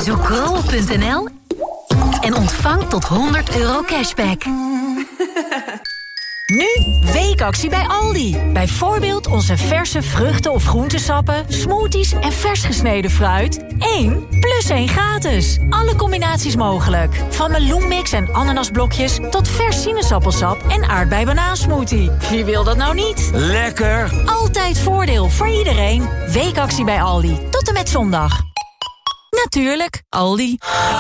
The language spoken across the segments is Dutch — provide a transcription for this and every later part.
Bezoek krol.nl en ontvang tot €100 cashback. Nu weekactie bij Aldi. Bijvoorbeeld onze verse vruchten- of groentesappen, smoothies en vers gesneden fruit. 1 plus 1 gratis. Alle combinaties mogelijk. Van meloenmix en ananasblokjes tot vers sinaasappelsap en aardbei-banaansmoothie. Wie wil dat nou niet? Lekker! Altijd voordeel voor iedereen. Weekactie bij Aldi. Tot en met zondag. Natuurlijk, Aldi.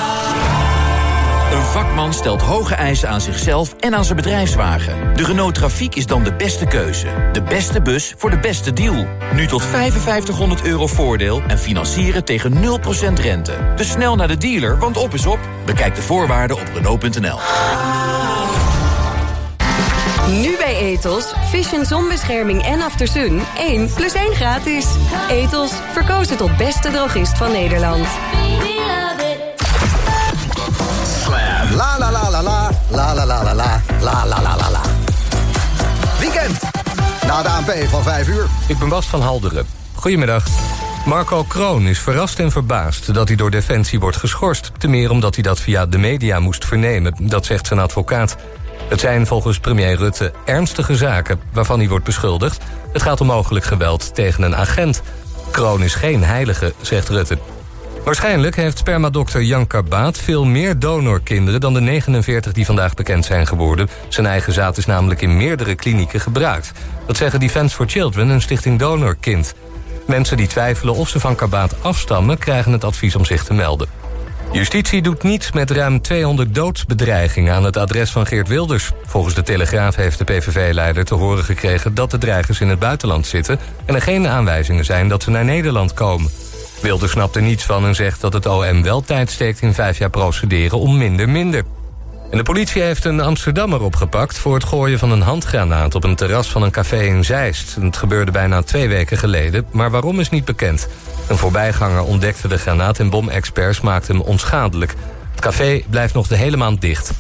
Een vakman stelt hoge eisen aan zichzelf en aan zijn bedrijfswagen. De Renault Trafiek is dan de beste keuze. De beste bus voor de beste deal. Nu tot €5500 voordeel en financieren tegen 0% rente. Dus snel naar de dealer, want op is op. Bekijk de voorwaarden op Renault.nl. Nu bij Ethos, Vision zonbescherming en aftersun. 1 plus 1 gratis. Ethos, verkozen tot beste drogist van Nederland. La la la la la, la la la la la, la la la la la. Weekend, na de ANP van 5 uur. Ik ben Bas van Halderen. Goedemiddag. Marco Kroon is verrast en verbaasd dat hij door Defensie wordt geschorst. Te meer omdat hij dat via de media moest vernemen, dat zegt zijn advocaat. Het zijn volgens premier Rutte ernstige zaken waarvan hij wordt beschuldigd. Het gaat om mogelijk geweld tegen een agent. Kroon is geen heilige, zegt Rutte. Waarschijnlijk heeft spermadokter Jan Karbaat veel meer donorkinderen dan de 49 die vandaag bekend zijn geworden. Zijn eigen zaad is namelijk in meerdere klinieken gebruikt. Dat zeggen Defence for Children en Stichting Donorkind. Mensen die twijfelen of ze van Karbaat afstammen krijgen het advies om zich te melden. Justitie doet niets met ruim 200 doodsbedreigingen aan het adres van Geert Wilders. Volgens de Telegraaf heeft de PVV-leider te horen gekregen dat de dreigers in het buitenland zitten en er geen aanwijzingen zijn dat ze naar Nederland komen. Wilders snapt er niets van en zegt dat het OM wel tijd steekt in 5 jaar procederen om minder. En de politie heeft een Amsterdammer opgepakt voor het gooien van een handgranaat op een terras van een café in Zeist. Het gebeurde bijna 2 weken geleden, maar waarom is niet bekend. Een voorbijganger ontdekte de granaat en bomexperts maakten hem onschadelijk. Het café blijft nog de hele maand dicht.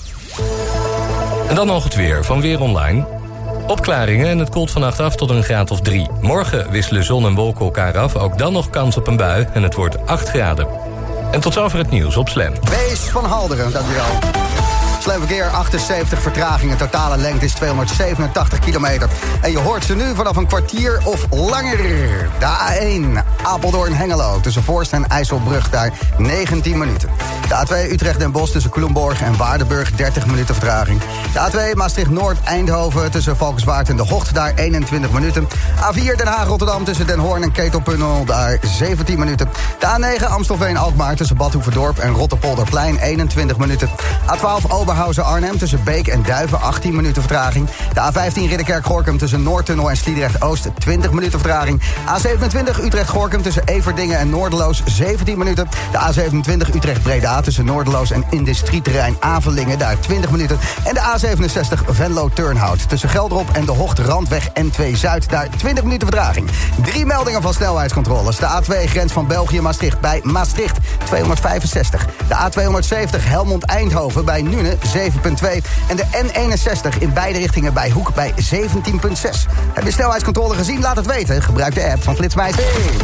En dan nog het weer van Weer Online. Opklaringen en het koelt vannacht af tot een graad of 3. Morgen wisselen zon en wolken elkaar af. Ook dan nog kans op een bui en het wordt 8 graden. En tot zover het nieuws op Slam. Wees van Halderen, dankjewel. Slamverkeer, 78 vertragingen. Totale lengte is 287 kilometer. En je hoort ze nu vanaf een kwartier of langer. De A1, Apeldoorn-Hengelo. Tussen Voorst en IJsselbrug, daar 19 minuten. De A2, Utrecht-Den Bosch tussen Culemborg en Waardenburg, 30 minuten vertraging. De A2, Maastricht-Noord-Eindhoven tussen Valkenswaard en De Hocht, daar 21 minuten. A4, Den Haag-Rotterdam tussen Den Hoorn en Ketelpunnel, daar 17 minuten. De A9, Amstelveen-Alkmaar tussen Bad Hoeverdorp en Rotterpolderplein, 21 minuten. A12, Oberhausen-Arnhem tussen Beek en Duiven, 18 minuten vertraging. De A15 Ridderkerk-Gorkum tussen Noordtunnel en Sliedrecht-Oost, 20 minuten vertraging. A27 Utrecht-Gorkum tussen Everdingen en Noorderloos, 17 minuten. De A27 Utrecht-Breda tussen Noorderloos en industrieterrein Avelingen, daar 20 minuten. En de A67 Venlo-Turnhout tussen Geldrop en de Hocht-Randweg N2 Zuid, daar 20 minuten vertraging. 3 meldingen van snelheidscontroles. De A2 grens van België-Maastricht bij Maastricht, 265. De A270 Helmond-Eindhoven bij Nune, 7,2. En de N61 in beide richtingen bij Hoek bij 17,6. Heb je snelheidscontrole gezien? Laat het weten. Gebruik de app van Flitsmeister.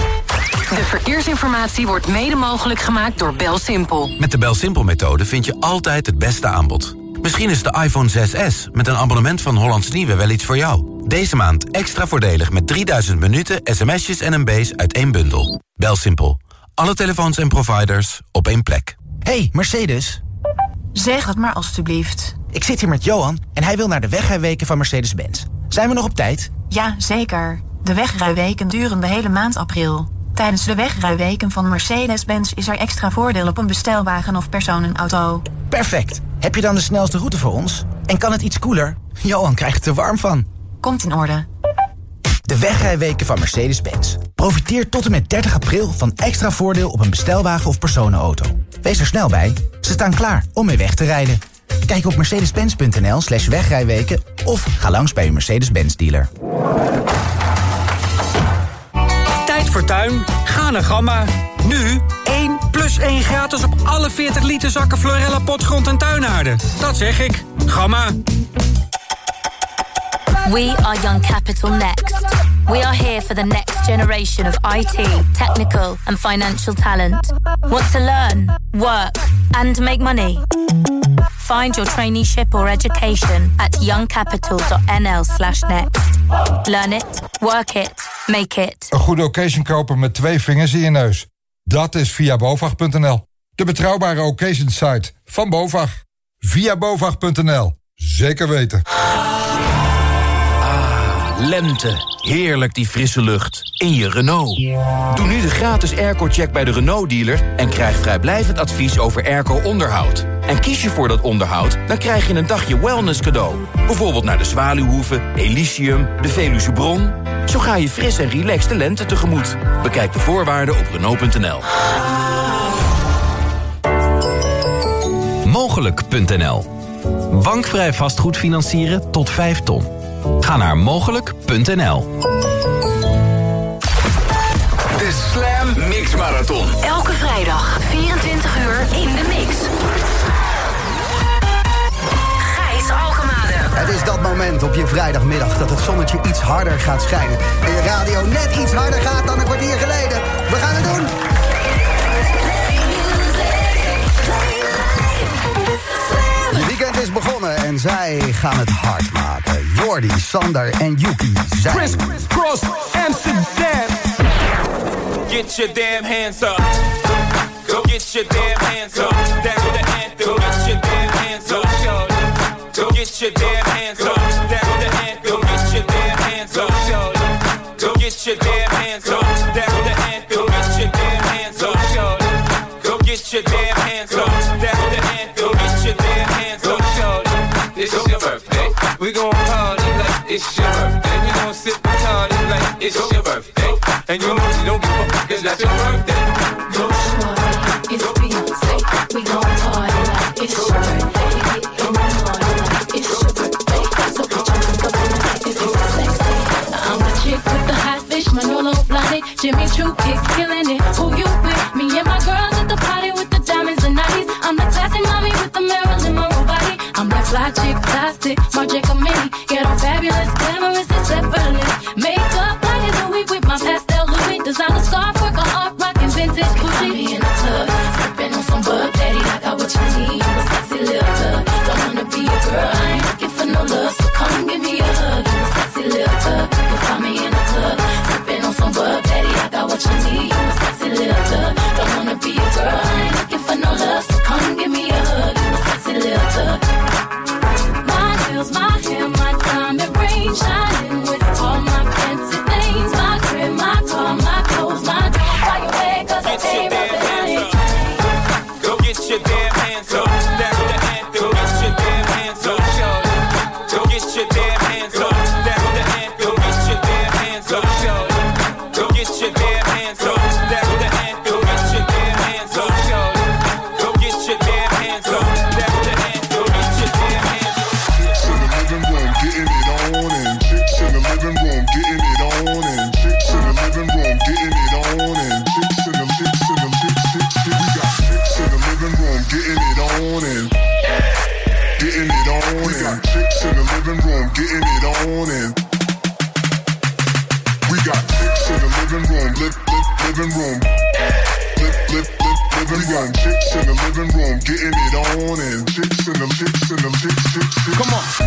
De verkeersinformatie wordt mede mogelijk gemaakt door BelSimpel. Met de BelSimpel-methode vind je altijd het beste aanbod. Misschien is de iPhone 6s met een abonnement van Hollands Nieuwe wel iets voor jou. Deze maand extra voordelig met 3000 minuten, sms'jes en MB's uit 1 bundel. BelSimpel. Alle telefoons en providers op 1 plek. Hey, Mercedes. Zeg het maar alstublieft. Ik zit hier met Johan en hij wil naar de wegrijweken van Mercedes-Benz. Zijn we nog op tijd? Ja, zeker. De wegrijweken duren de hele maand april. Tijdens de wegrijweken van Mercedes-Benz is er extra voordeel op een bestelwagen of personenauto. Perfect. Heb je dan de snelste route voor ons? En kan het iets koeler? Johan krijgt er te warm van. Komt in orde. De wegrijweken van Mercedes-Benz. Profiteer tot en met 30 april van extra voordeel op een bestelwagen of personenauto. Wees er snel bij. Ze staan klaar om mee weg te rijden. Kijk op mercedes-benz.nl/wegrijweken of ga langs bij uw Mercedes-Benz dealer. Tijd voor tuin? Ga naar Gamma. Nu 1 plus 1 gratis op alle 40 liter zakken Florella potgrond en tuinaarden. Dat zeg ik. Gamma. We are Young Capital Next. We are here for the next generation of IT, technical and financial talent. Want to learn, work and make money? Find your traineeship or education at youngcapital.nl/next. Learn it, work it, make it. Een goede occasion kopen met 2 vingers in je neus. Dat is via BOVAG.nl. De betrouwbare occasion site van BOVAG. Via BOVAG.nl. Zeker weten. Lente. Heerlijk die frisse lucht. In je Renault. Doe nu de gratis airco-check bij de Renault-dealer... en krijg vrijblijvend advies over airco-onderhoud. En kies je voor dat onderhoud, dan krijg je een dagje wellness cadeau. Bijvoorbeeld naar de Zwaluwhoeve, Elysium, de Veluwe Bron. Zo ga je fris en relaxed de lente tegemoet. Bekijk de voorwaarden op Renault.nl. Mogelijk.nl. Bankvrij vastgoed financieren tot 5 ton. Ga naar mogelijk.nl. De Slam Mix Marathon. Elke vrijdag, 24 uur in de mix. Gijs Alkemade. Het is dat moment op je vrijdagmiddag dat het zonnetje iets harder gaat schijnen. En je radio net iets harder gaat dan een kwartier geleden. We gaan het doen. Het weekend is begonnen en zij gaan het hard maken. Jordi, Sander en Yuki zijn... Chris Cross, Amsterdam. Get your damn hands up. Go get your damn hands up. That's the anthem. Get your damn hands up. Go get your damn hands up. That's the anthem. Get your damn hands up. Go get your damn hands up. That's the anthem. Get your damn hands up. Go get your damn hands up. That's the anthem. Get your damn hands up. It's your birthday. We gon' party like it's your birthday. We gon' sip and party like it's your birthday. And you know you don't give a fuck, it's not your birthday. Go party, it's Beyonce. We gon' party like it's your birthday. In the morning like it's your birthday. So put your drink up in the night, it's super sexy. I'm the chick with the hot fish, Manolo Blahnik, Jimmy Choo kicks, killing it. Who you with? Me and my girls at the party with the diamonds and nighties. I'm the classy mommy with the Marilyn Monroe body. I'm that fly chick, plastic, Marc Mini. Get on fabulous, glamorous and effortless. Makeup like it's a week with my pastel Louis. Designer scarf, work on art, rockin' vintage Gucci. Me in the tub, sippin' on some bug daddy. I got what you need, you a sexy little thug. Don't wanna be a girl, I ain't looking for no love. So come give me a hug, you a sexy little thug. You can find me in the club, sippin' on some bug daddy. I got what you need, you a sexy little thug. Don't wanna be a girl, I ain't looking for no love. So come give me a hug, you a sexy little thug. My nails, my hair, my diamond ring, shining with all my fancy things. My crib, my car, my clothes, my dog. Why you mad? 'Cause I came up behind it. Go get your damn hands up. That's the anthem. Get your damn hands up. Go get your damn hands up. That's the anthem. Get your damn hands up. Go get your damn hands up. That's the anthem. Get your damn hands up. Go get your damn hands up. That's the anthem. Get your damn hands up. Chicks in the living room getting it on, and chicks in the living room getting it on, and chicks in the living room getting it on, and chicks in the we got chicks in the living room getting it on, and getting it on. We got chicks in the living room getting it on, and we got chicks in the living room, living room, living room. Chicks in the living room getting it on, and chicks in the chicks. Come on.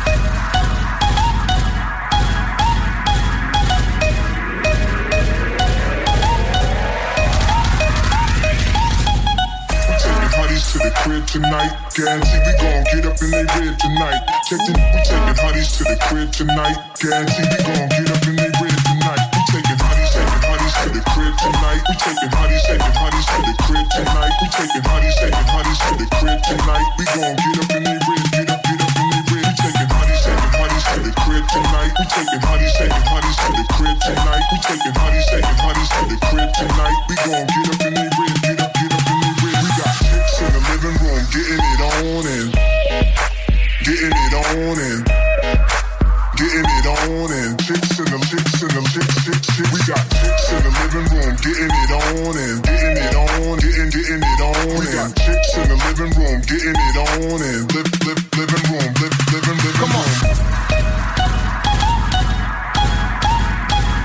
To the crib tonight, guarantee we gon' get up in they bed tonight. We taking hotties to the crib tonight, guarantee we gon' get up in they bed tonight. We taking hotties to the crib tonight. We taking hotties to the crib tonight. We taking hotties to the crib tonight. We gon' get up in they bed, get up in they bed. We taking hotties to the crib tonight. We taking hotties to the crib tonight. We taking hotties to the crib tonight. We gon' get up in they bed, get up in they bed. We got chicks in the living room getting it on, and getting it on, and getting it on, and chicks in the chicks. We got chicks in the living room getting it on, and getting it on, getting it on. We got chicks in the living room getting it on, and living room. Come on.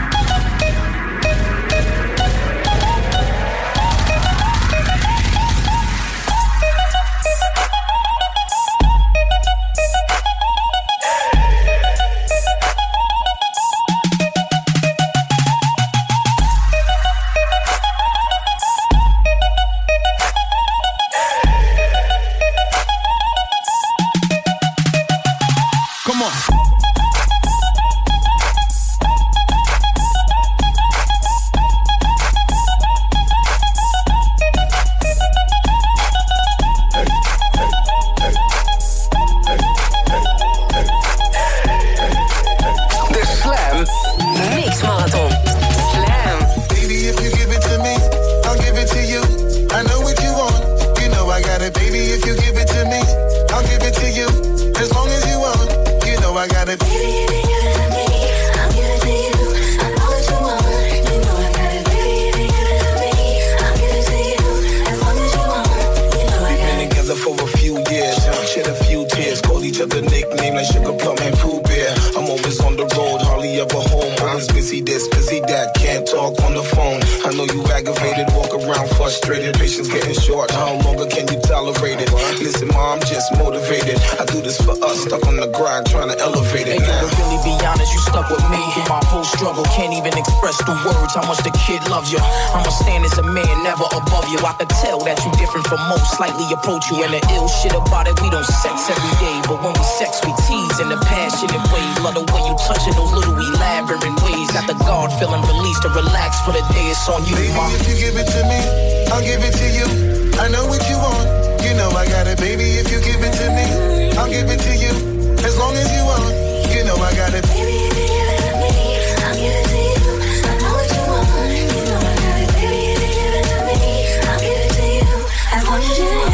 busy, that can't talk on the phone. I know you aggravated, walk around frustrated. Patience getting short, how longer can you tolerate it? Listen, ma, I'm just motivated. I do this for us, stuck on the grind, trying to elevate it. Hey, to really be honest, you stuck with me. My whole struggle can't even express through words how much the kid loves you. I'ma stand as a man, never above you. I could tell that you different from most, slightly approach you. And the ill shit about it, we don't sex every day, but when we sex, we tease in the passionate ways. Love the way you touch it, those little elaborate ways. Got the guard feeling released to relax for the day. It's on you, baby, ma. if you give it to me, I'll give it to you. I know what you want, you know I got it, baby. If you give it to me, I'll give it to you. As long as you want, you know I got it, baby. If you give it to me, I'll give it to you. I know what you want, you know I got it, baby. If you give it to me, I'll give it to you. As long as you want.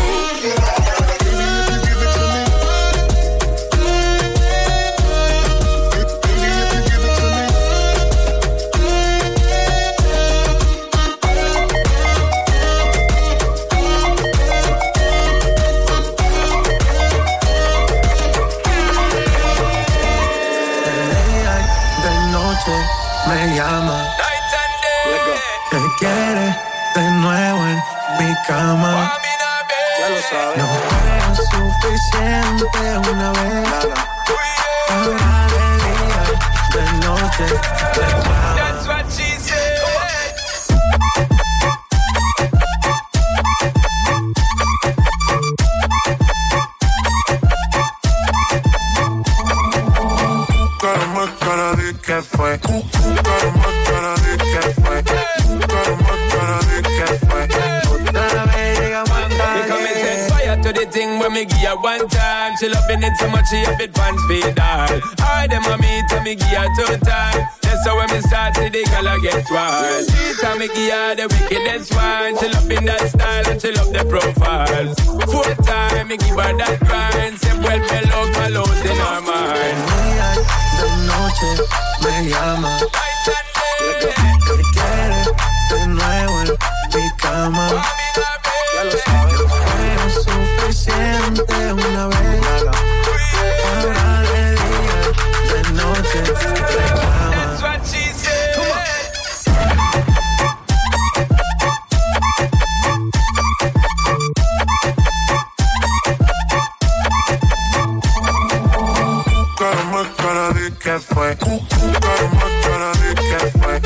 Me llama, que quiere de nuevo en mi cama. No fue suficiente una vez. Ahora de día, de noche, de llama. That's what she said. ¿Qué fue? To the thing when me give her one time. She loving it so much she have it pants speed all. I dem a meet and me give her 2 times. That's how when me start see the color get wild. 3 times me give her the wickedest one. She loving that style and she love the profiles. 4 times me give her that grind. Se vuelve loca, lost in her mind. De noche me llama, que quiere de nuevo en mi cama. Ya lo sabes. Fue suficiente una vez. Ahora de día, de noche, reclama. That's what she said. Come on. Cara de que fue. Cara de que fue.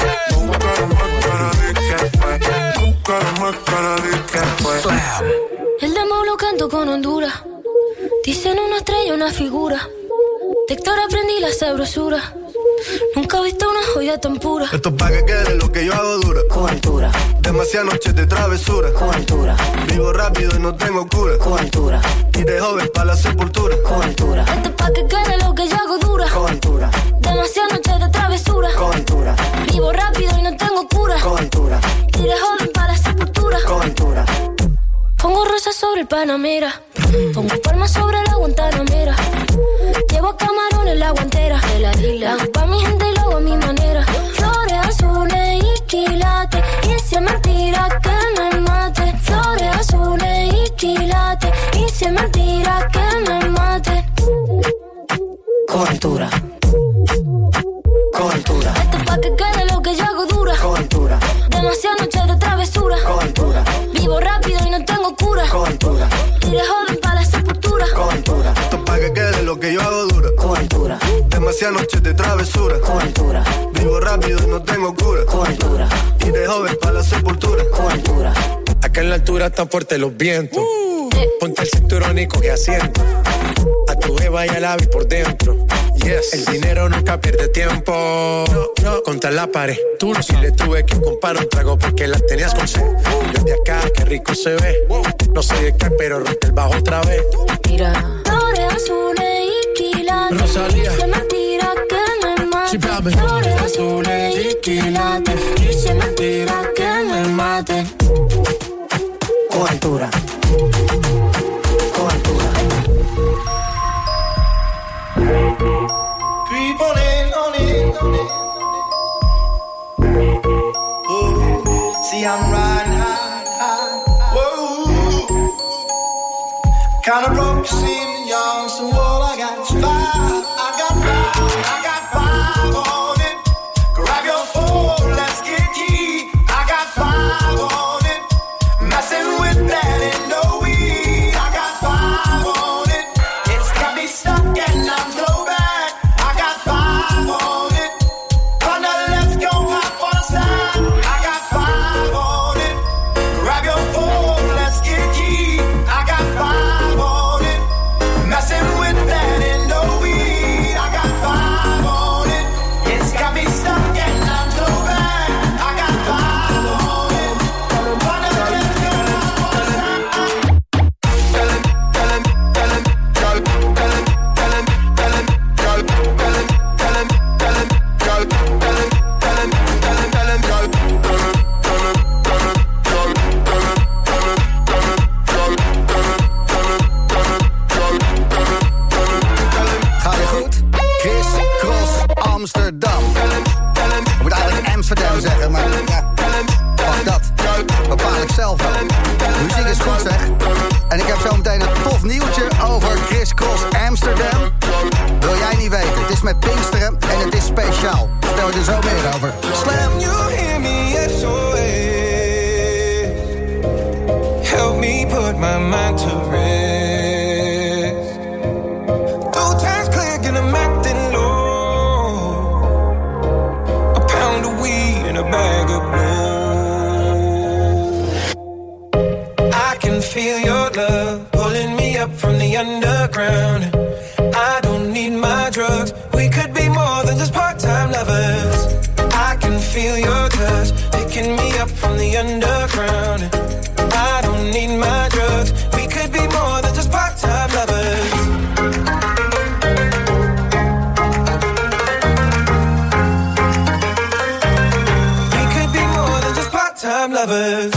Cara de que fue. El demo lo canto con Honduras. Dicen una estrella, una figura. De Héctor aprendí la sabrosura. Nunca he visto una joya tan pura. Esto es pa' que quede lo que yo hago dura. Con altura. Demasiadas noches de travesura. Con altura. Vivo rápido y no tengo cura. Con altura. Y de joven pa' la sepultura. Con altura. Esto es pa' que quede lo que yo hago dura. Con altura. Demasiadas noches de travesura. Con altura. Vivo rápido y no tengo cura. Con altura. Y de joven pa' la sepultura. Con altura. Pongo rosas sobre el Panamera. Pongo palmas sobre la Guantanamera. Llevo camarones en la guantera. De la isla. Hago pa' mi gente y lo hago a mi manera. Flores azules y quilates. Y si es mentira que me mate. Flores azules y quilates. Y si es mentira que me mate. Con altura. Con altura. Esto es pa' que quede lo que yo hago dura. Con altura. Demasiadas noches de travesura. Con altura. Vivo rápido y no tengo cura. Con altura. Y de joven pa' la sepultura. Con altura. Esto es pa' que quede lo que yo hago dura. Con altura. Demasiadas noches de travesura. Con altura. Vivo rápido y no tengo cura. Con altura. Y de joven pa' la sepultura. Con altura. Acá en la altura están fuertes los vientos. Ponte el cinturón y coge asiento. A tu jeva y al ave por dentro. Yes. El dinero nunca pierde tiempo. No. Contra la pared. Tú no. Si le tuve que comprar un trago porque la tenías con sed. Desde acá, qué rico se ve. No sé de qué, pero rompe el bajo otra vez. Mira. Flores azules y quilates. Rosalía. Y se me tira que me mate. Flores azules y quilates. Y se me tira que me mate. Con altura. Con altura. Creep on in, on in, on in. Oh, see I'm riding high. Whoa. Kinda broke, you see me, y'all. So all I got is 5. I got 5 on it. Grab your phone. stem zeggen, maar ja, fuck dat. Bepaal ik zelf wel. Muziek is goed, zeg. En ik heb zo meteen een tof nieuwtje over Chris Cross Amsterdam. Wil jij niet weten, het is met Pinksteren en het is speciaal. Stel je er zo meer over. Slam, you hear me, SOS. Help me put my mind to rest. 2 times click and I'm acting low. A pound of weed and a bag of blow. I can feel your love pulling me up from the underground. I don't need my drugs. We could be more than just part-time lovers. I can feel your touch picking me up from the underground. I don't need my drugs. We could be more than just part-time lovers. We could be more than just part-time lovers.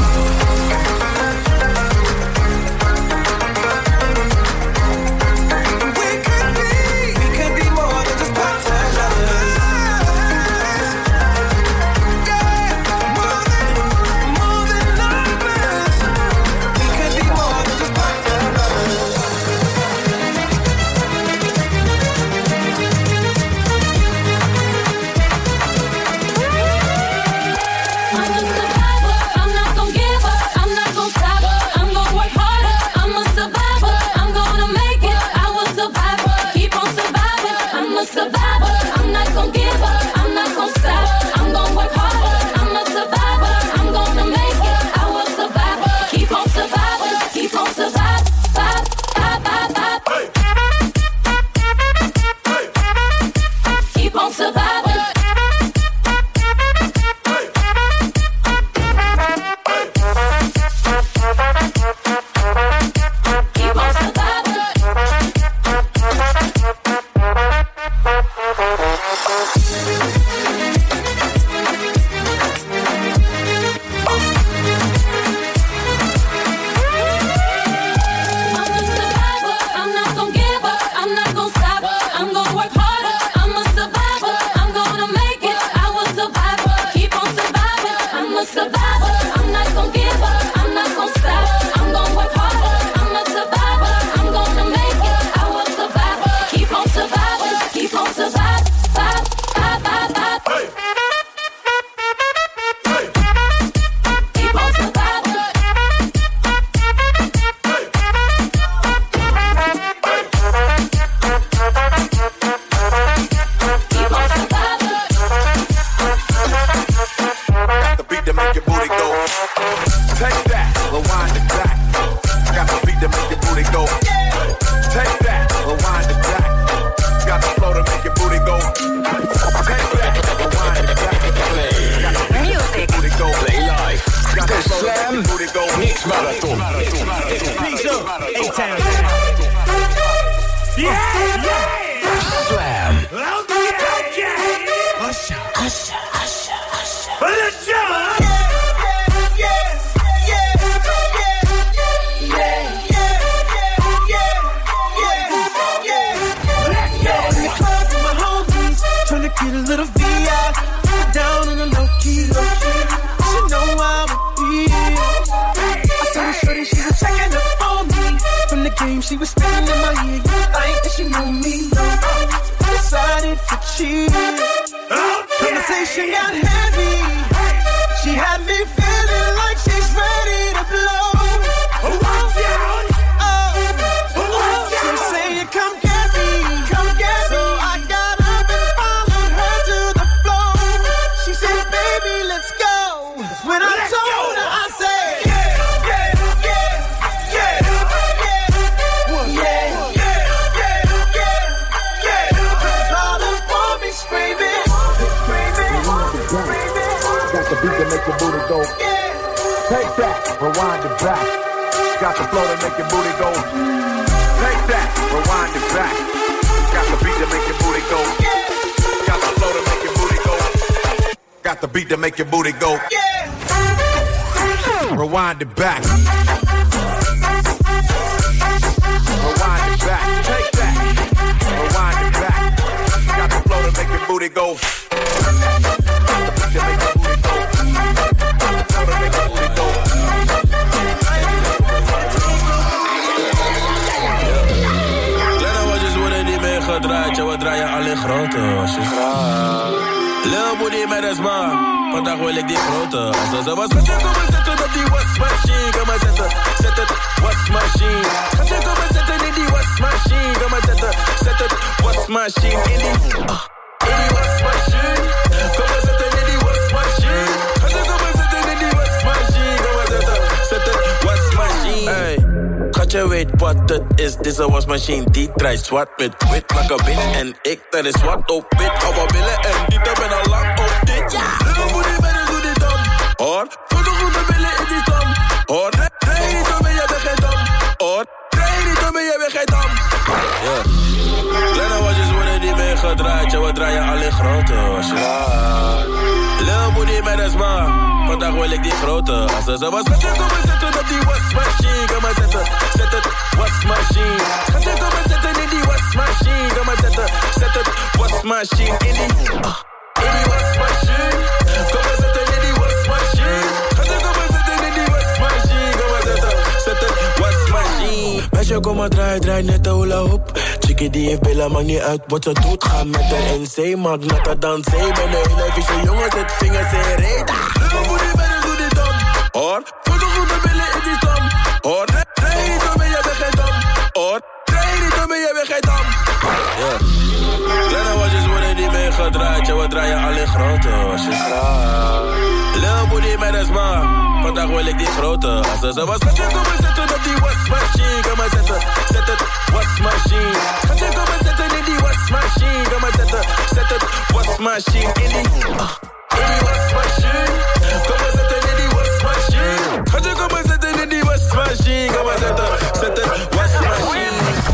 She was standing in my ear, you think that she knew me. Decided to cheat. Conversation got heavy. She had me feeling like she's ready to blow. She saying, come get me, come get me. So I got up and followed her to the floor. She said, baby, let's go. When I told her, I said, beat to make your booty go. Take that, rewind it back. Got the flow to make your booty go. Take that, rewind it back. Got the beat to make your booty go. Got the flow to make your booty go. Got the beat to make your booty go. Rewind it back. Rewind it back. Take that, rewind it back. Got the flow to make your booty go. Got the beat to make your booty go. alleen grote hosjes. Lil booty met een smaak, vandaag wil ik die grote hosjes. Ze was schatje, kom maar zetten op die wasmachine. Kom maar zetten, zet het, wasmachine. Schatje, kom maar zetten in die wasmachine. Kom maar zetten, zet het, wasmachine. In die wasmachine. Kom maar zetten in die wasmachine. Schatje, kom maar zetten in die wasmachine. Kom maar zetten, zet het, wasmachine. Hey. Schatje weet wat het is, deze wasmachine die draait zwart met wit. Maak een bitch en ik, dat is zwart op wit. Ouwe billen en die ben al lang op dit. Little booty met een goede dam. Hoor, voor de goede billen in die stam. Hoor, nee, niet om je weg geen dam. Hoor, nee, niet om je weg geen dam. Kleine wasjes worden niet meer gedraaid, ja, we draaien alleen grote wasjes. Little booty met een smaak, vandaag wil ik die grote assen. Ze was schatje, kom maar zetten op die wasmachine. Kom maar zetten, zet het, wasmachine. Schatje, kom maar zetten in die wasmachine. Kom maar zetten, zet het, wasmachine. In die wasmachine. Kom maar zetten in die wasmachine. Schatje, kom maar zetten in die wasmachine. Kom maar zetten, zet het, wasmachine. Meisje, kom maar draai net de hula hoop. Chickie die heeft billen, maakt niet uit wat ze doet. Ga met haar in zee, maakt natter dan zee. Ben een hele vieze jongen, zet vingers in reet. Little booty met een goede dam. Hoor, voor de goede billen in die stam. Hoor, nee, niet om je weg geen dam. Hoor, nee, niet om je weg geen dam. Kleine wasjes worden niet meer gedraaid, ja, we draaien alleen grote wasjes. Lil booty met een smaak, vandaag wil ik die grote assen. Ze was schatje, kom maar zetten op die wasmachine. Kom maar zetten, zet het, wasmachine. Schatje, kom maar zetten in die wasmachine. Kom maar zetten, zet het, wasmachine. In die wasmachine. Kom maar zetten in die wasmachine. Schatje, kom maar zetten in die wasmachine. Kom maar zetten, zet het, wasmachine.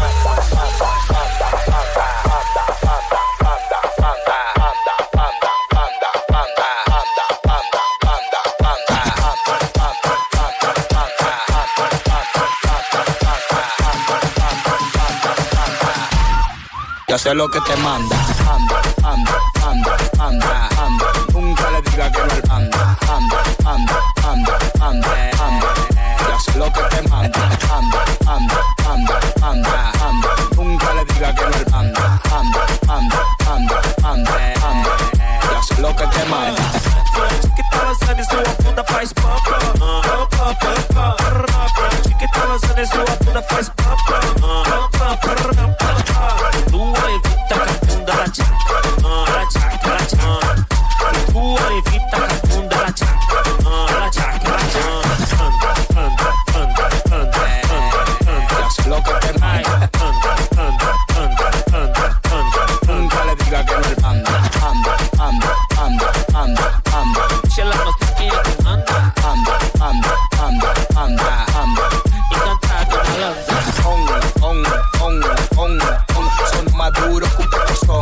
Yo sé lo que te manda, anda, anda, anda, anda, anda. Nunca le diga que no el anda, anda, anda, anda, anda, anda. Yo sé lo que te manda, anda, anda, anda, anda, anda. Nunca le diga que no el anda, anda, anda, anda, anda, anda. Yo sé lo que te manda. Que tá lançando em sua bunda faz pam pam, pam pam pam. Que tá lançando em sua bunda faz pam pam, pam pam pam. Tua evita com a bunda la tchaca, la tchaca, la tchaca. Tua evita com a bunda la tchaca, la tchaca, la tchaca. Anda, anda, anda, anda, anda, anda. Yo sé lo que te manda. Anda, anda, anda, anda, anda. Nunca le diga que no el anda, anda, anda, anda, anda, anda. Chela no te quiere que anda, anda, anda, anda, anda, anda. Y canta con alanda. On, on, on, on. Son maduros con son.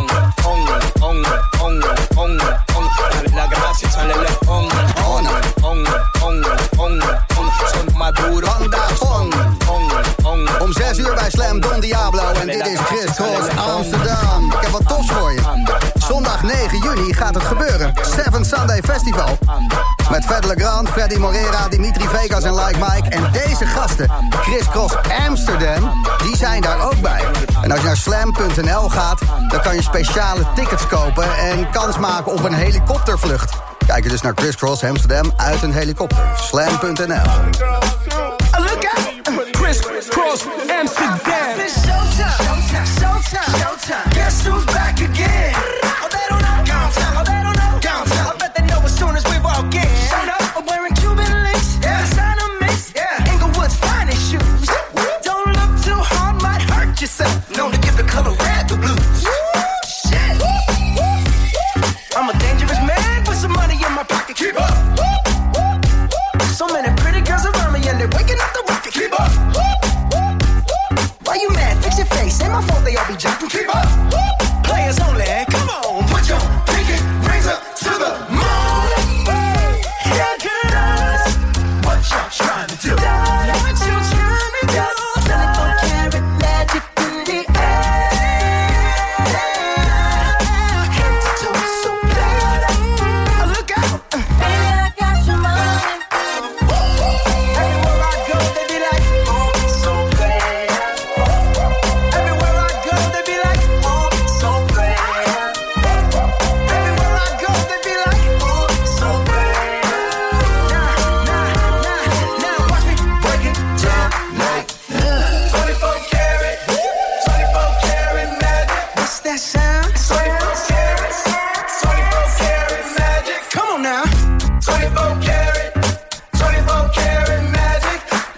Dale la gracia y sale el on. Son maduros. Om 6 uur bij Slam Don Diablo en dit is Chris Cross Amsterdam. Ik heb wat tofs voor je. Zondag 9 juni gaat het gebeuren. Seven Sunday Festival. Met Fed Legrand, Freddy Morera, Dimitri Vegas en Like Mike. En deze gasten, Chris Cross Amsterdam, die zijn daar ook bij. En als je naar slam.nl gaat, dan kan je speciale tickets kopen en kans maken op een helikoptervlucht. Kijk je dus naar Chris Cross Amsterdam uit een helikopter. Slam.nl. Look out! Chris Cross Amsterdam. It's showtime, showtime, showtime, showtime. Guess who's back again? Oh, they don't know. Downtown. Oh, they don't know. Downtown. I bet they know as soon as we walk in. Shut up. I'm wearing Cuban links. Yeah. Designer mix. Yeah. Inglewood's finest shoes. Don't look too hard, might hurt yourself. Known to give the color red the blues. Shit. I'm a dangerous man with some money in my pocket. Keep up. So many pretty girls around me and they're waking up the rocket. Keep up. Why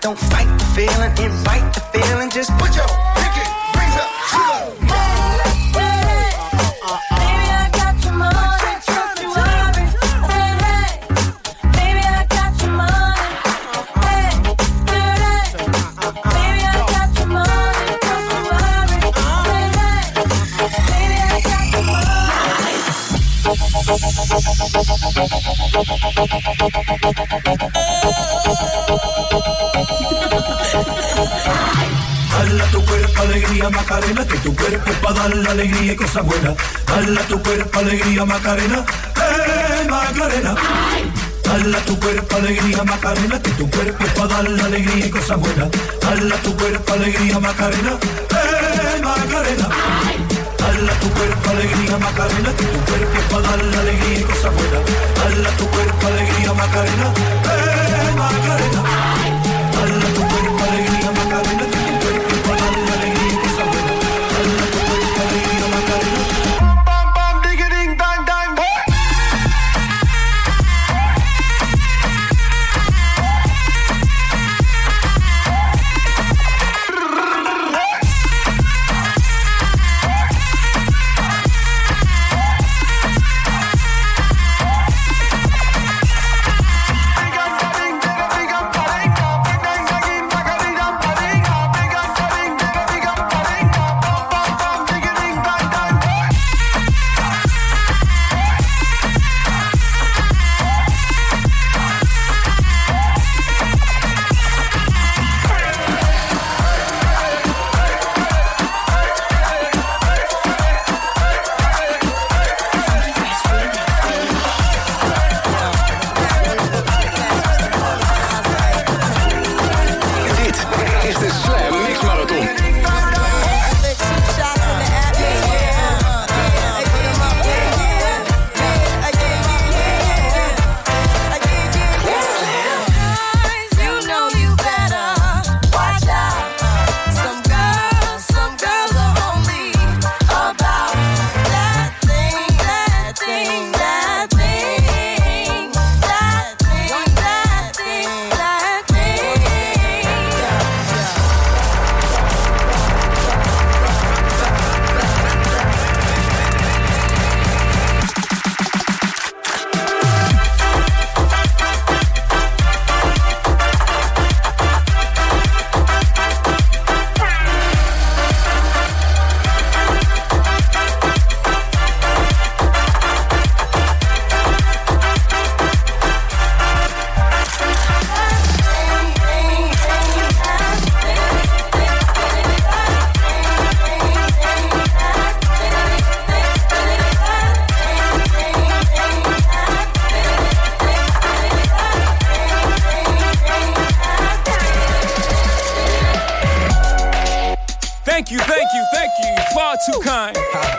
Don't fight the feeling, invite the feeling. Just put your pinky rings up to the moon. Dale a tu cuerpo alegría Macarena, que tu cuerpo es para darle alegría y cosas buenas. Dale a tu cuerpo alegría Macarena, Macarena. Dale a tu cuerpo alegría Macarena, que tu cuerpo es para darle alegría y cosas buenas. Dale a tu cuerpo alegría Macarena, Macarena. Dale a tu cuerpo alegría Macarena, que tu cuerpo es para darle alegría y cosas buenas. Dale a tu cuerpo alegría Macarena, Macarena. Dale a tu cuerpo alegría Macarena, que tu cuerpo es para darle alegría y cosas buenas. Dale a tu cuerpo alegría Macarena. Bam bam digga ding dang dang boy. Thank you, far too kind.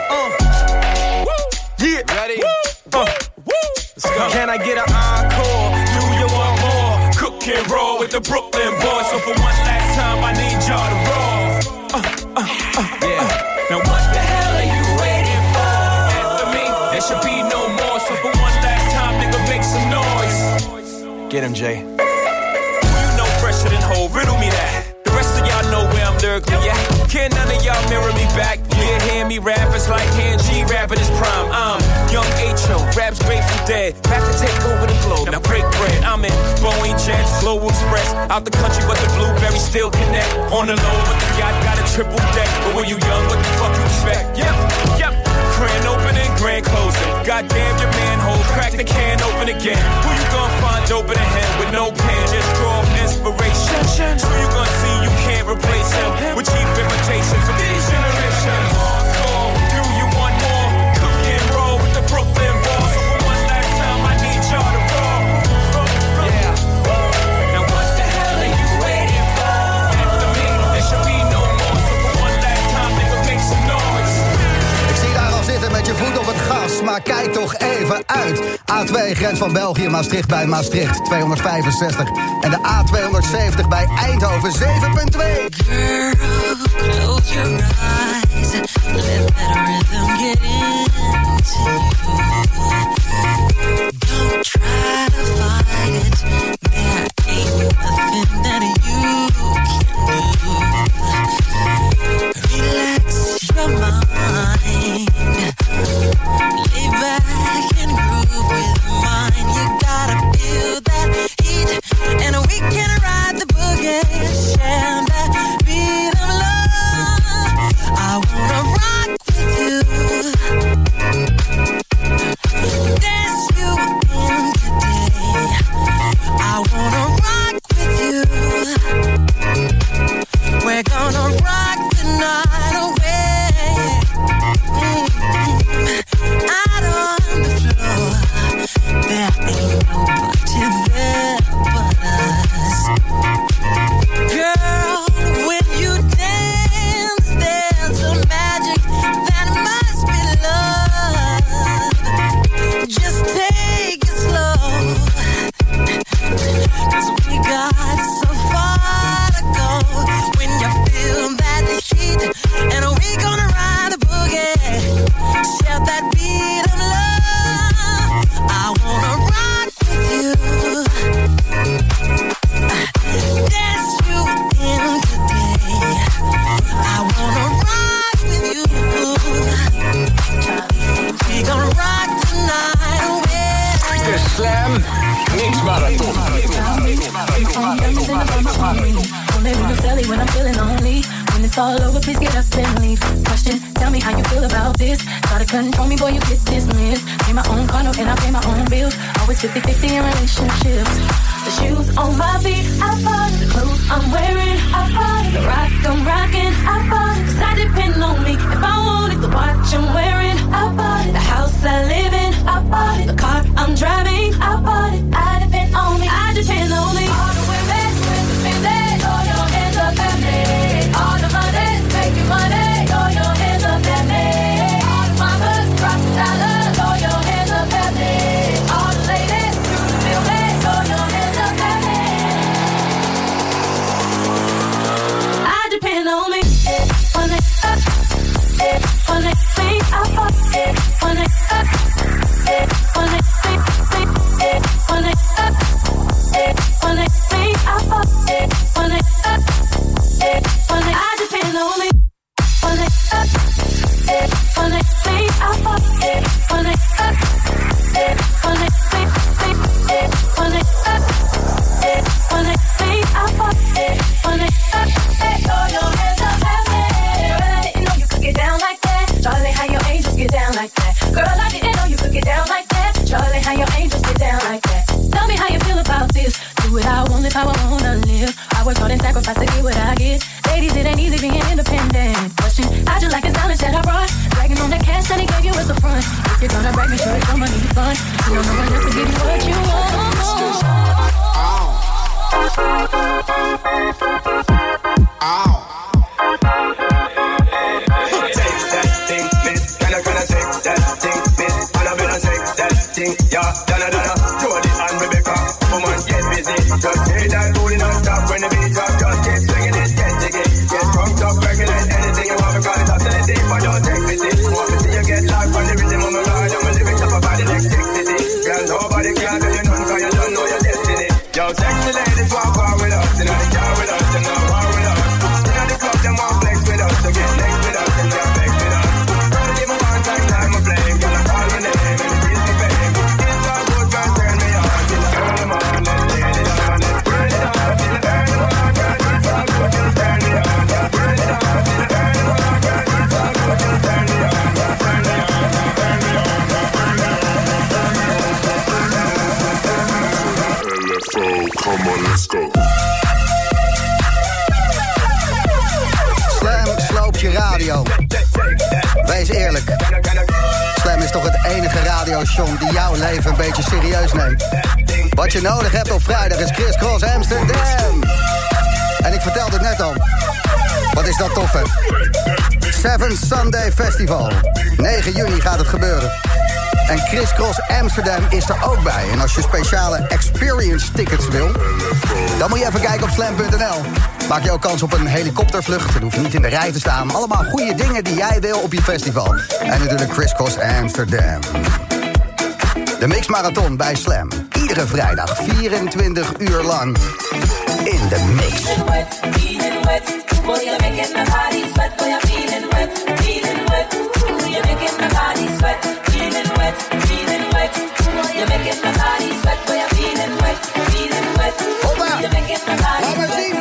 Yeah, ready? Let's go. Can I get an encore? Do you want more? Cook and roll with the Brooklyn boys. So for one last time, I need y'all to roll. Yeah. Now what the hell are you waiting for? After me, there should be no more. So for one last time, nigga, make some noise. Get him, Jay. Who you know fresher than Hov? Riddle me that. The rest of y'all know where I'm lyrically at. Can none of y'all mirror me back? Yeah, hear me rap, it's like hand G rapping his prime. I'm young H.O., raps Grateful Dead. Back to take over the globe, now break bread. I'm in Boeing Jets, Global Express. Out the country, but the blueberries still connect. On the low, but the yacht got a triple deck. But when you young, what the fuck you expect? Yep. Grand opening, grand closing. Goddamn your manhole, crack the can open again. Who you gonna find open in him with no pen? Just draw inspiration. Who you gonna see you can't replace him with cheap imitations of these generations? Hardcore, do you want more? Cook and roll with the Brooklyn boys. So for one last time, I need y'all to roll. Yeah. Now what the hell are you waiting for? After me, there should be no more. So for one last time, nigga, make some noise. Ik zie daar al zitten met je voet op het gas, maar kijk toch even uit. A2 grens van België, Maastricht bij Maastricht, 265. En de A270 bij Eindhoven, 7,2. Girl, close your eyes. Let that rhythm get into you. Don't try to fight it. There ain't nothing that you Marathon. Only when you're silly, when I'm feeling lonely. When it's all over, please get up and leave. Question, tell me how you feel about this. Try to control me, boy, you get dismissed. Pay my own condo and I pay my own bills. Always 50-50 in relationships. The shoes on my feet, I bought it. The clothes I'm wearing, I bought it. The rock I'm rocking, I bought it. 'Cause I depend on me. If I want it, the watch I'm wearing, I bought it. The house I live in, I bought it. The car I'm driving, I bought it. I depend on me, I depend on me. All the women, throw your hands up at me. All the money, making money, throw your hands up at me. All the mamas, dropping dollars, throw your hands up at me. All the ladies, through the building, throw your hands up at me. I depend on me. On it up, on it thing, I bought it. On it up, on it thing, on it up, on it thing, I bought it. On it up, on it, I depend on me. On it up, on it thing, I bought it. On it up, on it thing, on it up, on it thing, I bought it. On it up, throw your hands up at me. Girl, I didn't know you could get down like that. Charlie, how your angels get down like that. Girl, I didn't know you could get down like that. Charlie, how your angels get down like that. Tell me how you feel about this. Do what I want, live how I wanna live. I work hard and sacrifice to get what I get. Ladies, it ain't easy being independent. Question, how'd you like his knowledge that I brought? Dragging on that cash that he gave you as a front. If you're gonna brag, make sure it's your money you fun. You don't know one else to give you what you want. Take that thing, miss. Can I take that thing, miss? And I'm gonna take that thing, yeah. Donna, Jody and Rebecca. Woman, get busy. Just say that booty non-stop when the beat drop. Just keep swinging it, get jiggy. Get drunk up, regulate anything you want because it's hostility. But don't take pity. Want to see you get life on the rhythm of my ride. I'm a lyrics up about electricity. Girl, nobody can do you none because you don't know your destiny. Yo, sexy ladies want war with us. You know the car with us, you know war with us. You know the club, them want flex with us. So get next with us, and get back with us. Girl, give me one time I'm playing. Girl, I call your name and it is the fame. It's all good, girl, turn me on. Till I earn them on, let's get it on. Let's burn it on, till I earn them on. Girl, it's all good, just turn me on. Girl, burn it on, till I earn them on. Girl, it's all good, just turn me on. Girl, turn me on, turn me on, turn me on. LFO, come on, let's go. Slam sloopt je radio. Wees eerlijk. Slam is toch het enige radiostation die jouw leven een beetje serieus neemt. Wat je nodig hebt op vrijdag is Chris Cross Amsterdam. En ik vertelde het net al. Wat is dat tof, hè? 7 Sunday Festival. 9 juni gaat het gebeuren. En Chris Cross Amsterdam is er ook bij. En als je speciale experience tickets wil, dan moet je even kijken op slam.nl. Maak je ook kans op een helikoptervlucht. Dan hoef je niet in de rij te staan. Allemaal goede dingen die jij wil op je festival. En natuurlijk Chris Cross Amsterdam. De Mix Marathon bij Slam. Iedere vrijdag 24 uur lang in de mix. Laat maar zien.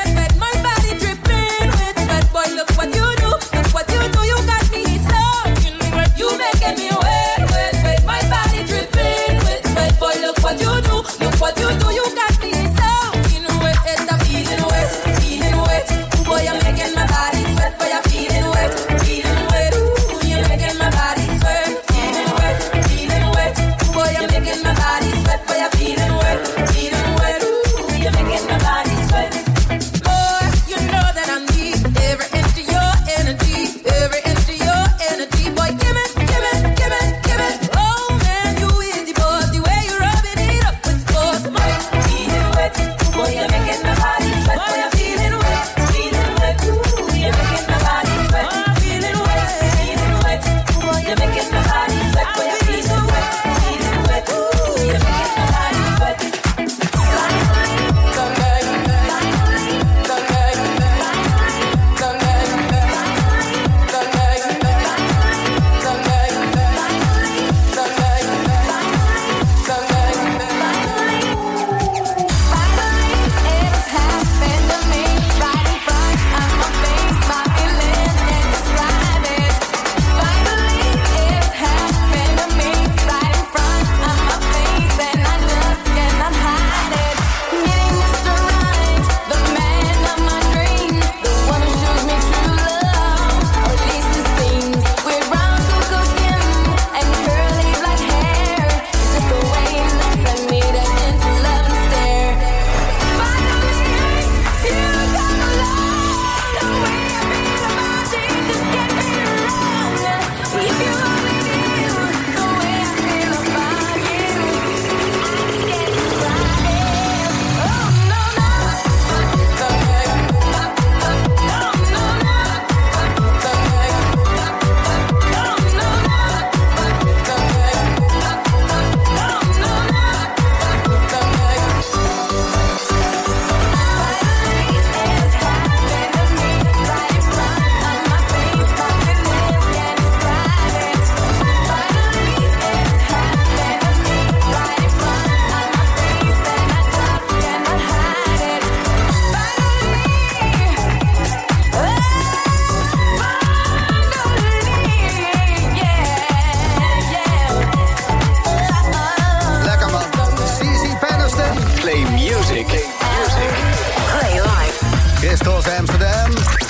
What you do, you got me so,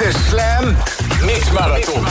De Slam Mix Marathon.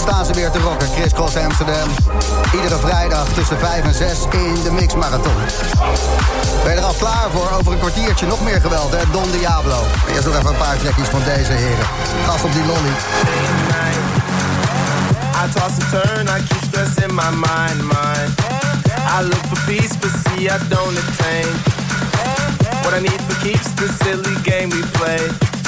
staan ze weer te rocken. Chris Cross Amsterdam. Iedere vrijdag tussen 5 en 6 in de Mix Marathon. Ben je er al klaar voor? Over een kwartiertje nog meer geweld, hè? Don Diablo. Eerst nog even een paar trekjes van deze heren. Gast op die lolly. I toss and turn, I keep stress in my mind. I look for peace, but see I don't attain. What I need for keeps the silly game we play.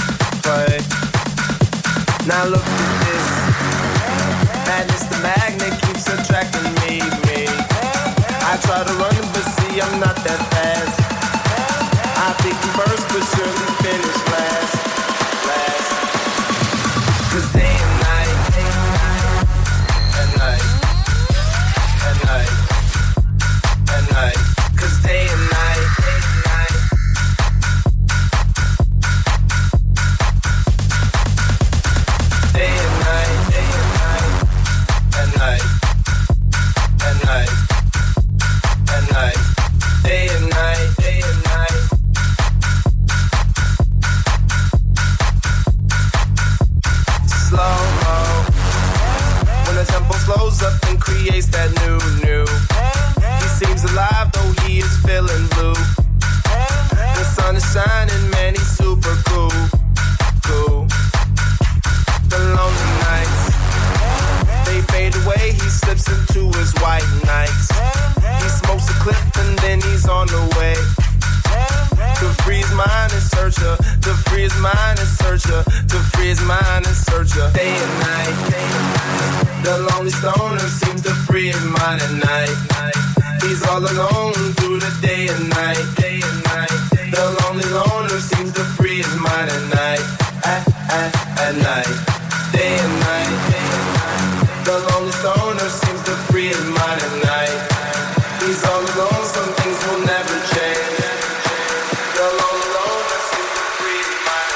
Now look at this. Madness, the magnet keeps attracting me. I try to run, but see I'm not that fast. I think first, but surely finish last. 'Cause day and night, and night, and night, and night. 'Cause day and night, day and night, and night, and night, and night, day and night, day and night. Slow-mo, when the tempo slows up and creates that new. He seems alive though he is feeling blue. The sun is shining, man, he's super cool. The lonely nights, they fade away, he slips into his white nights. He smokes a clip and then he's on the way. To free his mind and search her, to free his mind and search her, to free his mind and search her. Day and night, the lonely stoner seems to free his mind at night. He's all alone through the day and night. The lonely loner seems to free his mind at night. At night, day and night. The lonely stoner seems to free his mind at night. He's all alone, some things will never change. The lonely loner seems to free his mind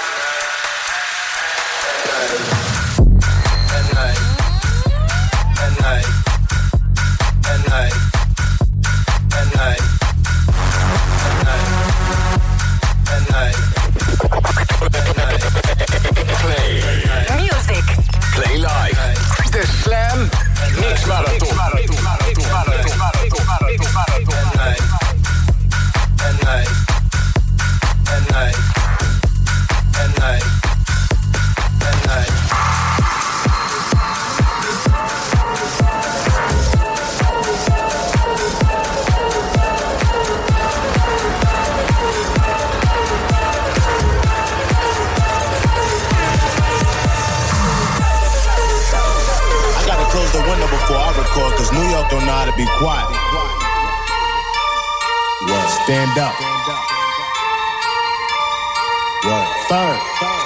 at night. At night, at night, at night, at night, at night, at night. Play. Music. Play live. The Slam Mix Marathon. At night, at night, at night, at night, at night. Close the window before I record, cause New York don't know how to be quiet. What? Stand up. What? Third.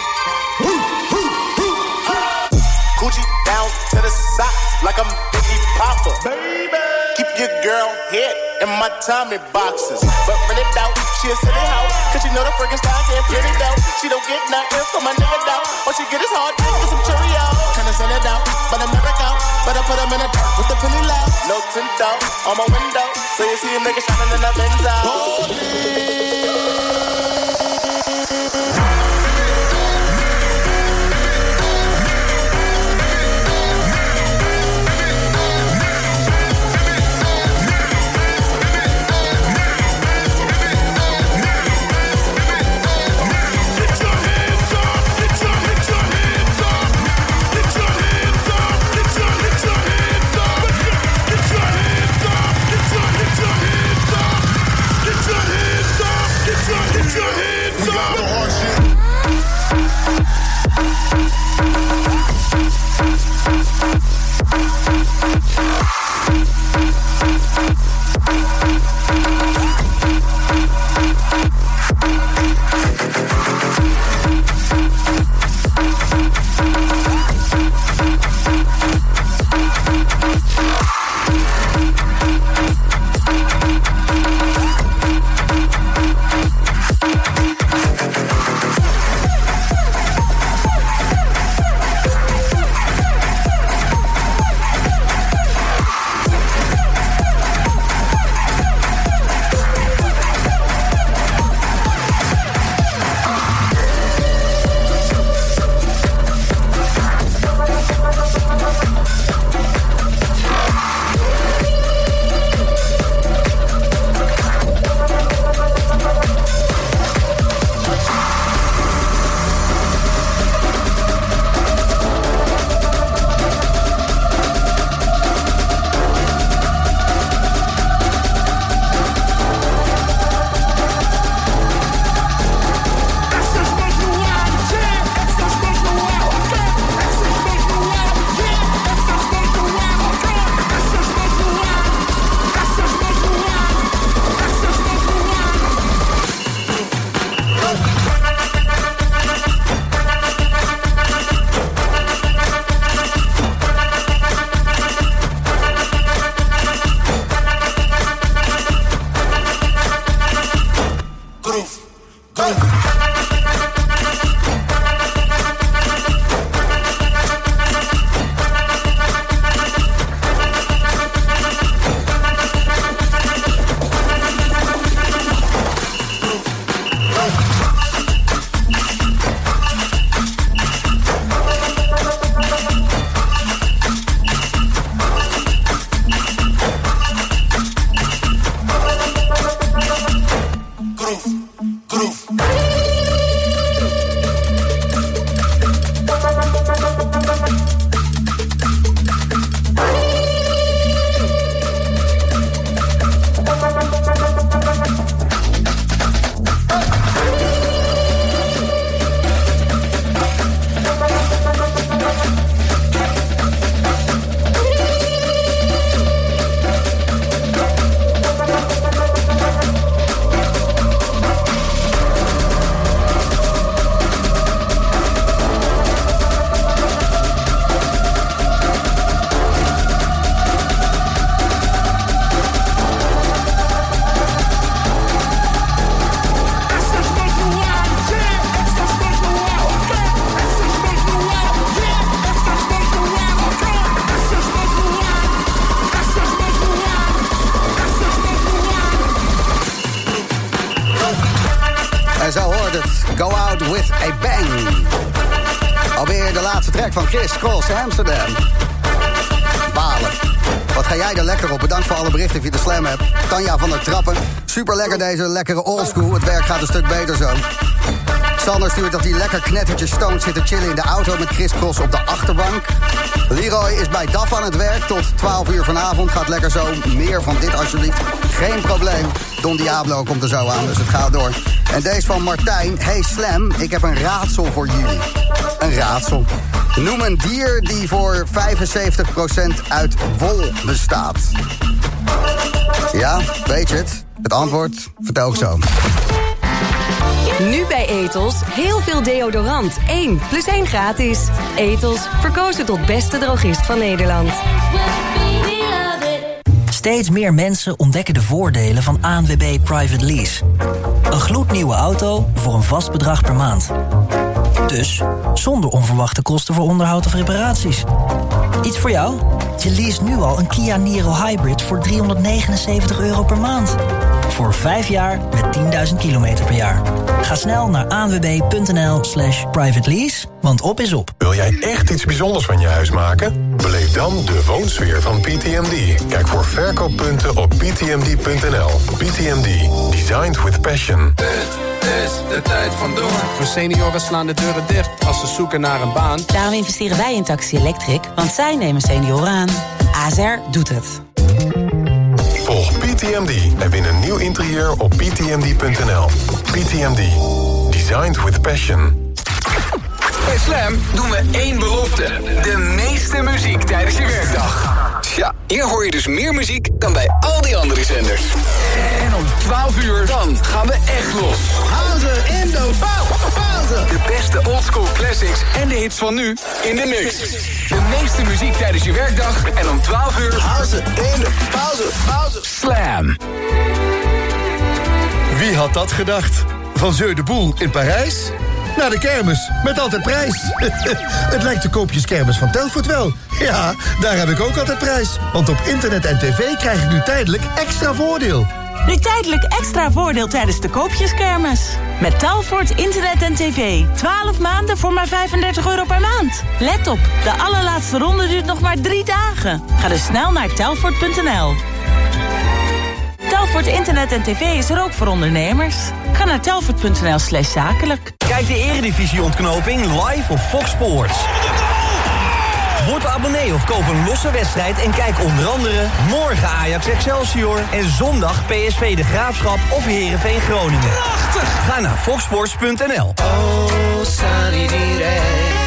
Gucci down to the socks like I'm Biggie Papa. Baby. Keep your girl hit in my Tommy boxes. But rent it out, she a silly hoe. Cause she know the freaking style can't put it out. She don't get nothing from my nigga down. All she get is hard dick and some Cheerios. Tryna sell it out, but I'm never out. But I put him in a dark with the penny loud. No tint out on my window. So you see a nigga shining in the Benz out. En zo hoort het. Go Out With A Bang. Alweer de laatste track van Chris Cross Amsterdam. Balen. Wat ga jij er lekker op? Bedankt voor alle berichten via de Slam app. Tanja van der Trappen. Super lekker deze lekkere oldschool. Het werk gaat een stuk beter zo. Sander stuurt dat hij lekker knettertje stoned zit te chillen in de auto met Chris Cross op de achterbank. Leroy is bij DAF aan het werk tot 12 uur vanavond. Gaat lekker zo. Meer van dit alsjeblieft. Geen probleem. Don Diablo komt er zo aan, dus het gaat door. En deze van Martijn. Hey Slam, ik heb een raadsel voor jullie. Een raadsel. Noem een dier die voor 75% uit wol bestaat. Ja, weet je het? Het antwoord vertel ik zo. Nu bij Ethos heel veel deodorant. 1 + 1 gratis. Ethos, verkozen tot beste drogist van Nederland. Steeds meer mensen ontdekken de voordelen van ANWB Private Lease. Een gloednieuwe auto voor een vast bedrag per maand. Dus zonder onverwachte kosten voor onderhoud of reparaties. Iets voor jou? Je leest nu al een Kia Niro Hybrid voor €379 per maand. Voor 5 jaar met 10.000 kilometer per jaar. Ga snel naar anwb.nl/private-lease, want op is op. Wil jij echt iets bijzonders van je huis maken? Beleef dan de woonsfeer van PTMD. Kijk voor verkooppunten op ptmd.nl. PTMD. Designed with passion. Dit is de tijd van door. Voor senioren slaan de deuren dicht als ze zoeken naar een baan. Daarom investeren wij in Taxi Electric, want zij nemen senioren aan. ASR doet het. Volg PTMD en win een nieuw interieur op ptmd.nl. PTMD. Designed with passion. Bij Slam doen we één belofte. De meeste muziek tijdens je werkdag. Ja, hier hoor je dus meer muziek dan bij al die andere zenders. En om 12 uur, dan gaan we echt los. Houden in de pauze. De beste oldschool classics en de hits van nu in de mix. De meeste muziek tijdens je werkdag. En om 12 uur, houden in de pauze. Slam. Wie had dat gedacht? Van Jeu de Boel in Parijs naar de kermis, met altijd prijs. Het lijkt de koopjeskermis van Telfort wel. Ja, daar heb ik ook altijd prijs. Want op internet en tv krijg ik nu tijdelijk extra voordeel. Nu tijdelijk extra voordeel tijdens de koopjeskermis. Met Telfort internet en tv. 12 maanden voor maar €35 per maand. Let op, de allerlaatste ronde duurt nog maar 3 dagen. Ga dus snel naar telfort.nl. Telfort internet en tv is er ook voor ondernemers. Ga naar telfort.nl/zakelijk. Kijk de Eredivisie-ontknoping live op Fox Sports. Word abonnee of koop een losse wedstrijd en kijk onder andere morgen Ajax Excelsior en zondag PSV De Graafschap of Heerenveen Groningen. Prachtig! Ga naar foxsports.nl. Oh, Sunny Direct.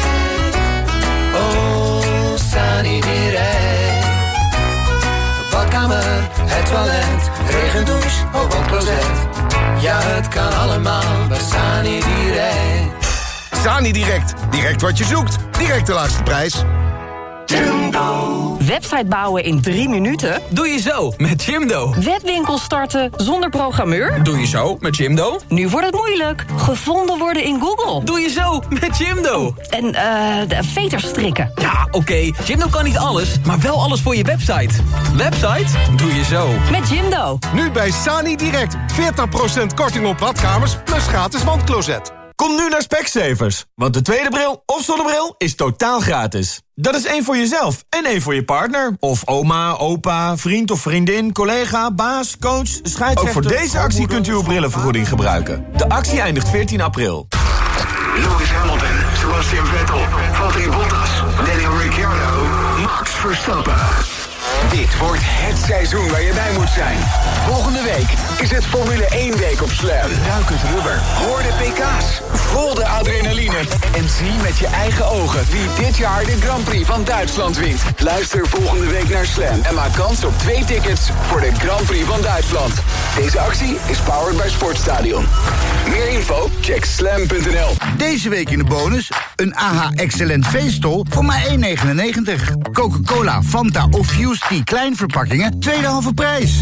Oh, Sunny Direct. Badkamer, het toilet, regendouche, hoogwandcloset. Ja, het kan allemaal bij Sunny Direct. Sani Direct. Direct wat je zoekt. Direct de laagste prijs. Jumbo. Website bouwen in 3 minuten? Doe je zo met Jimdo. Webwinkel starten zonder programmeur? Doe je zo met Jimdo. Nu wordt het moeilijk. Gevonden worden in Google? Doe je zo met Jimdo. En veters strikken? Ja, oké. Jimdo kan niet alles, maar wel alles voor je website. Website? Doe je zo. Met Jimdo. Nu bij Sani Direct. 40% korting op badkamers plus gratis wandcloset. Kom nu naar Specsavers, want de tweede bril of zonnebril is totaal gratis. Dat is 1 voor jezelf en 1 voor je partner. Of oma, opa, vriend of vriendin, collega, baas, coach, scheidsrechter. Ook voor deze actie kunt u uw brillenvergoeding gebruiken. De actie eindigt 14 april. Lewis Hamilton, Sebastian Vettel, Valtteri Bottas, Daniel Ricciardo, Max Verstappen. Dit wordt het seizoen waar je bij moet zijn. Volgende week is het Formule 1 week op Slam. Ruik het rubber, hoor de pk's, voel de adrenaline en zie met je eigen ogen wie dit jaar de Grand Prix van Duitsland wint. Luister volgende week naar Slam en maak kans op 2 tickets voor de Grand Prix van Duitsland. Deze actie is powered by Sportstadion. Meer info? Check slam.nl. Deze week in de bonus een AH Excellent Veestol voor maar €1,99. Coca-Cola, Fanta of Fuse Tea kleinverpakkingen, tweede halve prijs.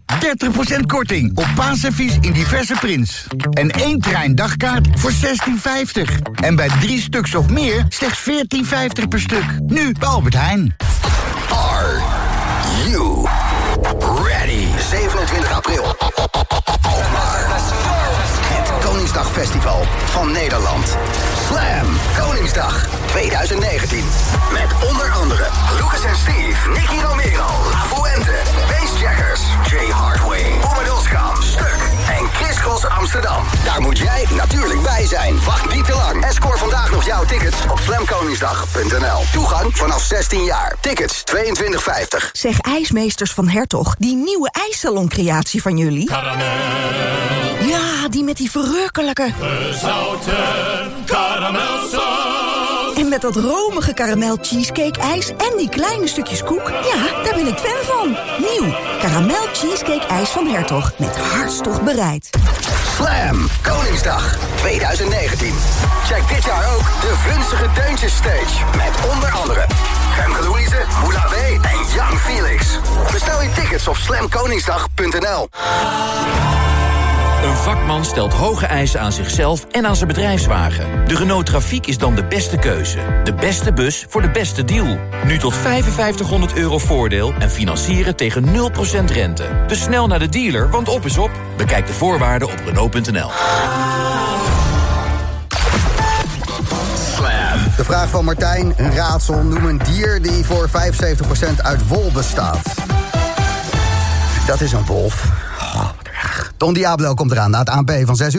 30% korting op paasservies in diverse prints. En 1 trein dagkaart voor €16,50. En bij 3 stuks of meer slechts €14,50 per stuk. Nu bij Albert Heijn. Are you ready? 27 april. Alkmaar. Het Koningsdagfestival van Nederland. Slam Koningsdag 2019. Met onder andere Lucas en Steve, Nicky Romero, La Fuente, Bassjackers, Jay Hardway, Oemedelskam, Stuk en Chris Cross Amsterdam. Daar moet jij natuurlijk bij zijn. Wacht niet te lang en scoor vandaag nog jouw tickets op slamkoningsdag.nl. Toegang vanaf 16 jaar. Tickets €22,50. Zeg, ijsmeesters van Hertog, die nieuwe ijssaloncreatie van jullie. Karamel. Ja, die met die verrukkelijke... Gezouten karamelsaus. En met dat romige karamel cheesecake ijs en die kleine stukjes koek. Ja, daar ben ik fan van. Nieuw, karamel cheesecake ijs van Hertog. Met hartstocht bereid. Slam Koningsdag 2019. Check dit jaar ook de vunzige Deuntjes Stage. Met onder andere Femke Louise, Moula B en Young Felix. Bestel je tickets op slamkoningsdag.nl. Een vakman stelt hoge eisen aan zichzelf en aan zijn bedrijfswagen. De Renault Trafiek is dan de beste keuze. De beste bus voor de beste deal. Nu tot €5500 voordeel en financieren tegen 0% rente. Dus snel naar de dealer, want op is op. Bekijk de voorwaarden op Renault.nl. De vraag van Martijn, een raadsel. Noem een dier die voor 75% uit wol bestaat. Dat is een wolf. Oh, wat erg. Don Diablo komt eraan na het ANP van 6 uur.